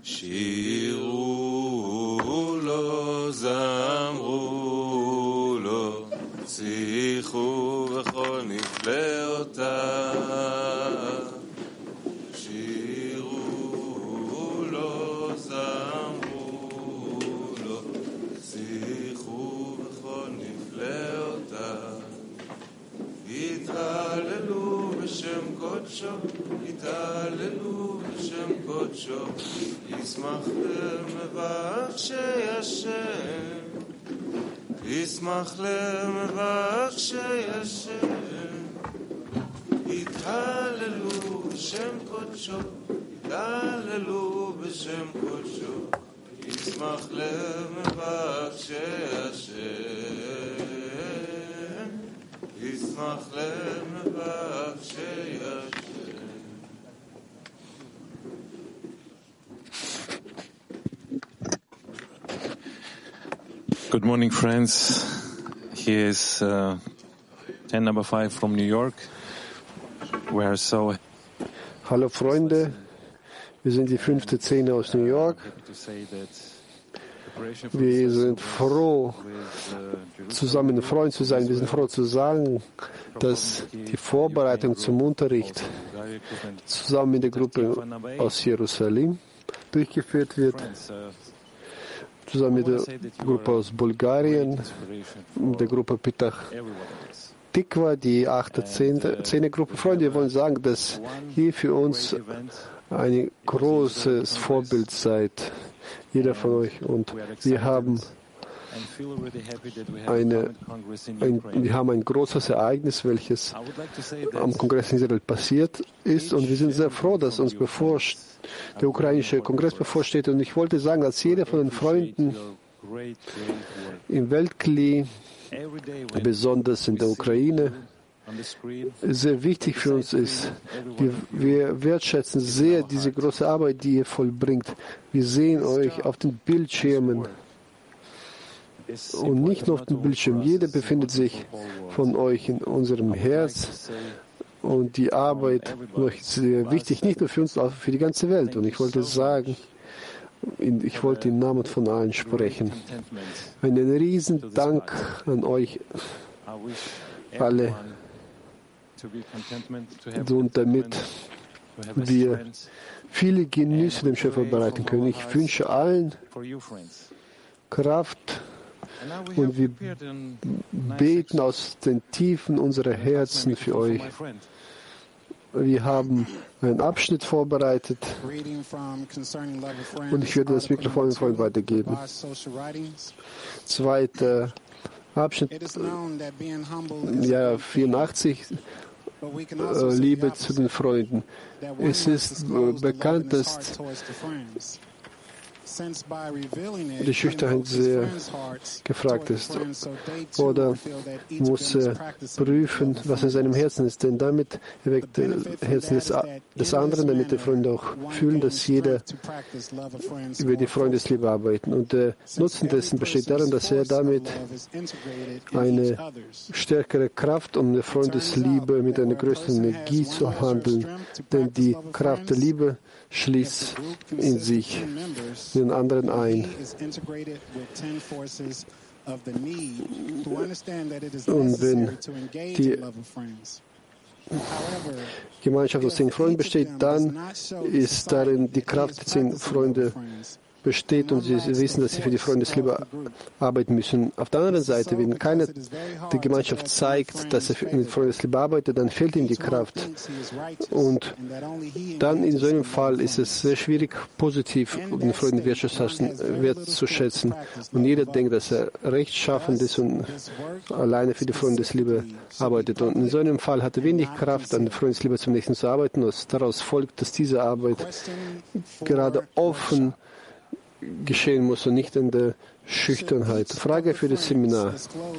שירו לו, זמרו לו, שיחו בכל נפלאותיו. שירו לו, זמרו לו, שיחו בכל נפלאותיו. יתהללו בשם קודשו, יתהללו בשם קודשו, ישמח למבקשי השם, ישמח למבקשי השם. יתהללו בשם קודשו, יתהללו בשם קודשו, ישמח למבקשי השם, ישמח למבקשי השם. Good morning, friends. Here is 10 number 5 from New York. We are so Hallo Freunde, wir sind die 5.10 aus New York. Wir sind froh, zusammen Freund zu sein. Wir sind froh zu sagen, dass die Vorbereitung zum Unterricht zusammen mit der Gruppe aus Jerusalem durchgeführt wird. Zusammen mit der Gruppe aus Bulgarien, mit der Gruppe Petach Tikva, die 8. Gruppe. Freunde, wir wollen sagen, dass ihr für uns ein großes Vorbild seid, jeder von euch. Und wir haben ein großes Ereignis, welches am Kongress in Israel passiert ist. Und wir sind sehr froh, dass uns der ukrainische Kongress bevorsteht. Und ich wollte sagen, dass jeder von den Freunden im Weltkli, besonders in der Ukraine, sehr wichtig für uns ist. Wir wertschätzen sehr diese große Arbeit, die ihr vollbringt. Wir sehen euch auf den Bildschirmen. Und nicht nur auf dem Bildschirm. Jeder befindet sich von euch in unserem Herz. Und die Arbeit ist sehr wichtig, nicht nur für uns, sondern für die ganze Welt. Und ich wollte sagen, ich wollte im Namen von allen sprechen. Einen riesen Dank an euch alle. Und damit wir viele Genüsse dem Schöpfer bereiten können. Ich wünsche allen Kraft. Und wir beten aus den Tiefen unserer Herzen für euch. Wir haben einen Abschnitt vorbereitet und ich werde das Mikrofon dem Freund weitergeben. Zweiter Abschnitt, ja, 84, Liebe zu den Freunden. Es ist bekannt, dass die Schüchternheit sehr gefragt ist. Oder muss er prüfen, was in seinem Herzen ist. Denn damit erweckt das Herzen des anderen, damit die Freunde auch fühlen, dass jeder über die Freundesliebe arbeitet. Und der Nutzen dessen besteht darin, dass er damit eine stärkere Kraft, um eine Freundesliebe mit einer größeren Energie zu handeln. Denn die Kraft der Liebe schließt in sich den anderen ein. Und wenn die Gemeinschaft aus 10 Freunden besteht, dann ist darin die Kraft der 10 Freunde besteht und sie wissen, dass sie für die Freundesliebe arbeiten müssen. Auf der anderen Seite, wenn keiner die Gemeinschaft zeigt, dass er mit Freundesliebe arbeitet, dann fehlt ihm die Kraft. Und dann in so einem Fall ist es sehr schwierig, positiv den Freunden wertzuschätzen. Und jeder denkt, dass er rechtschaffend ist und alleine für die Freundesliebe arbeitet. Und in so einem Fall hat er wenig Kraft, an der Freundesliebe zum Nächsten zu arbeiten. Und daraus folgt, dass diese Arbeit gerade offen geschehen muss und nicht in der Schüchternheit. Frage für das Seminar.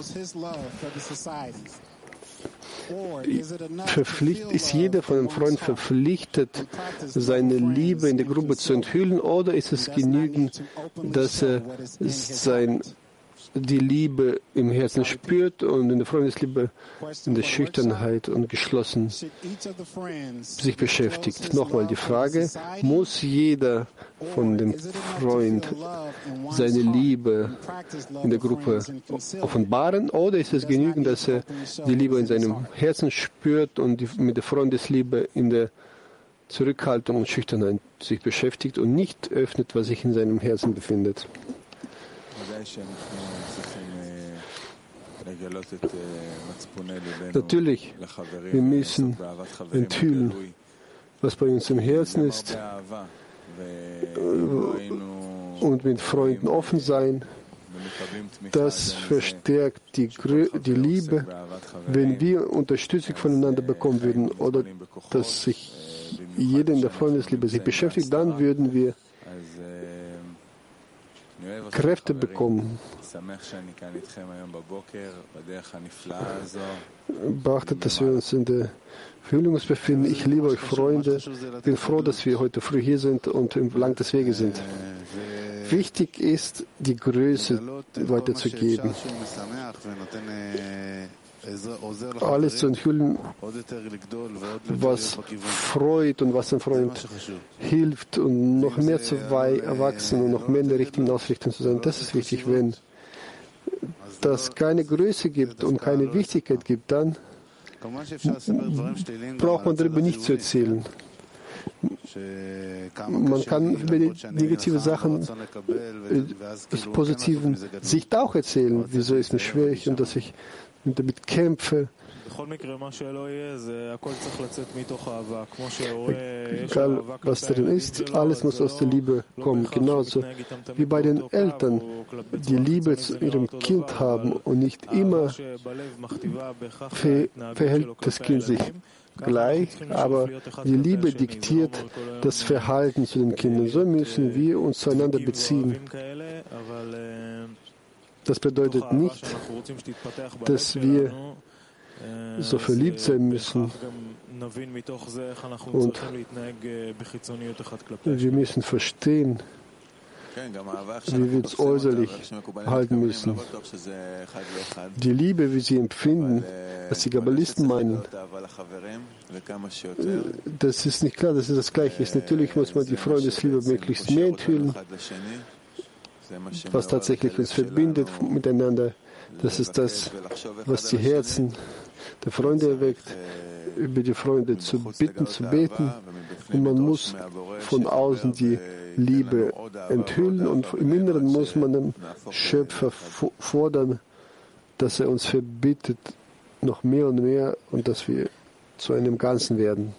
Ist jeder von den Freunden verpflichtet, seine Liebe in der Gruppe zu enthüllen, oder ist es genügend, dass er die Liebe im Herzen spürt und in der Freundesliebe in der Schüchternheit und geschlossen sich beschäftigt. Nochmal die Frage, muss jeder von dem Freund seine Liebe in der Gruppe offenbaren oder ist es genügend, dass er die Liebe in seinem Herzen spürt und mit der Freundesliebe in der Zurückhaltung und Schüchternheit sich beschäftigt und nicht öffnet, was sich in seinem Herzen befindet? Natürlich, wir müssen enthüllen, was bei uns im Herzen ist und mit Freunden offen sein. Das verstärkt die Liebe, wenn wir Unterstützung voneinander bekommen würden oder dass sich jeder in der Freundesliebe sich beschäftigt, dann würden wir Kräfte bekommen. Beachtet, dass wir uns in der Verhüllung befinden. Ich liebe euch, Freunde. Bin froh, dass wir heute früh hier sind und lang des Weges sind. Wichtig ist, die Größe weiterzugeben. Alles zu enthüllen, was freut und was dem Freund hilft und noch mehr zu erwachsen und noch mehr in der richtigen Ausrichtung zu sein. Das ist wichtig. Wenn das keine Größe gibt und keine Wichtigkeit gibt, dann braucht man darüber nicht zu erzählen. Man kann über die negative Sachen aus positiven Sicht auch erzählen, wieso ist mir schwierig und dass ich damit kämpfe. Egal, was darin ist, alles muss aus der Liebe kommen. Genauso wie bei den Eltern, die Liebe zu ihrem Kind haben und nicht immer verhält das Kind sich gleich, aber die Liebe diktiert das Verhalten zu den Kindern. So müssen wir uns zueinander beziehen. Das bedeutet nicht, dass wir so verliebt sein müssen und wir müssen verstehen, wie wir uns äußerlich halten müssen. Die Liebe, wie sie empfinden, was die Kabbalisten meinen, das ist nicht klar, dass es das Gleiche ist. Natürlich muss man die Freundesliebe möglichst mehr enthüllen, was tatsächlich uns verbindet miteinander. Das ist das, was die Herzen der Freunde erweckt, über die Freunde zu bitten, zu beten. Und man muss von außen die Liebe enthüllen und im Inneren muss man dem Schöpfer fordern, dass er uns verbittet, noch mehr und mehr und dass wir zu einem Ganzen werden.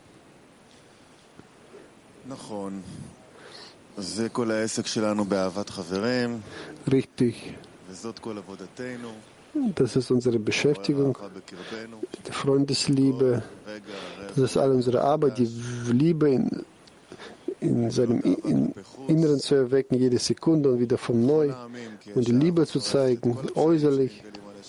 Richtig. Das ist unsere Beschäftigung, die Freundesliebe, das ist all unsere Arbeit, die Liebe in seinem Inneren zu erwecken, jede Sekunde und wieder von neu und die Liebe zu zeigen, äußerlich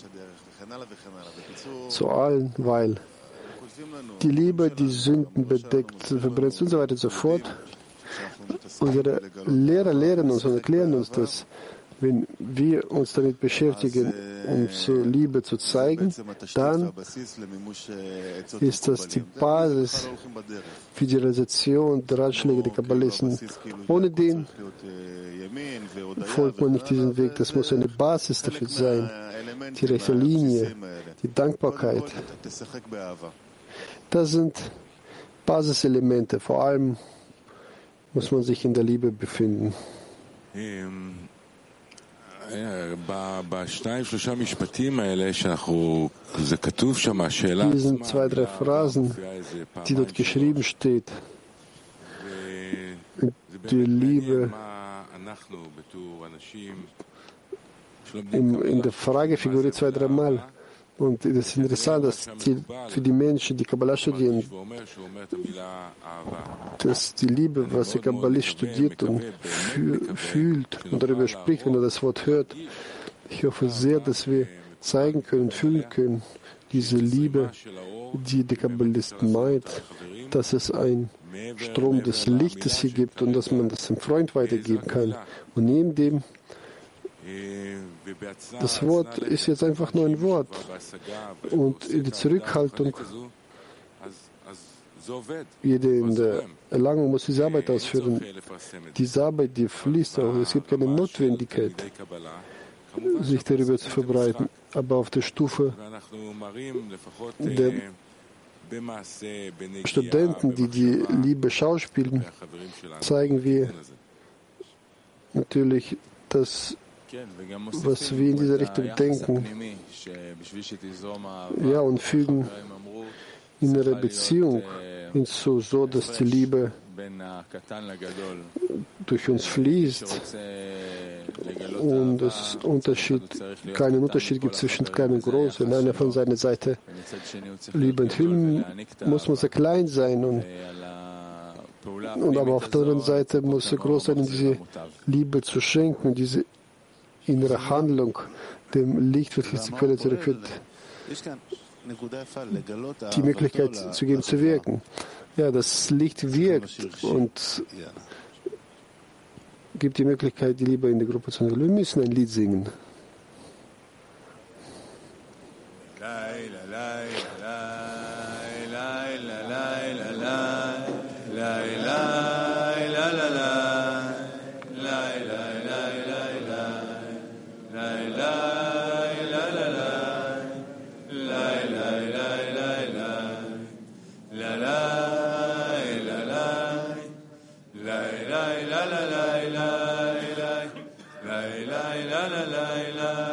zu allen, weil die Liebe die Sünden bedeckt, verbrennt und so weiter und so fort. Unsere Lehrer lehren uns und erklären uns, dass wenn wir uns damit beschäftigen, um zur Liebe zu zeigen, dann ist das die Basis für die Realisation der Ratschläge der Kabbalisten. Ohne den folgt man nicht diesen Weg. Das muss eine Basis dafür sein. Die rechte Linie, die Dankbarkeit. Das sind Basiselemente. Vor allem muss man sich in der Liebe befinden. Diesen 2-3 Phrasen, die dort geschrieben steht, die Liebe in der Frage figuriert 2-3 Mal. Und es ist interessant, dass für die Menschen, die Kabbalah studieren, dass die Liebe, was der Kabbalist studiert und fühlt und darüber spricht, wenn er das Wort hört, ich hoffe sehr, dass wir zeigen können, fühlen können, diese Liebe, die der Kabbalist meint, dass es ein Strom des Lichtes hier gibt und dass man das dem Freund weitergeben kann. Und neben dem Das Wort ist jetzt einfach nur ein Wort. Und in der Zurückhaltung, jeder in der Erlangung muss diese Arbeit ausführen. Diese Arbeit, die fließt auch. Es gibt keine Notwendigkeit, sich darüber zu verbreiten. Aber auf der Stufe der Studenten, die die Liebe schauspielen, zeigen wir natürlich das, was wir in dieser Richtung denken. Ja, und fügen innere Beziehung hinzu, so dass die Liebe durch uns fließt und es keinen Unterschied gibt zwischen klein und groß. Wenn einer von seiner Seite Liebe enthüllen, muss er klein sein und aber auf der anderen Seite muss er groß sein, um diese Liebe zu schenken, diese innere Handlung dem Licht, welches die Quelle zurückführt, die Möglichkeit zu geben, zu wirken. Ja, das Licht wirkt und gibt die Möglichkeit, die Liebe in der Gruppe zu entwickeln. Wir müssen ein Lied singen. la la la la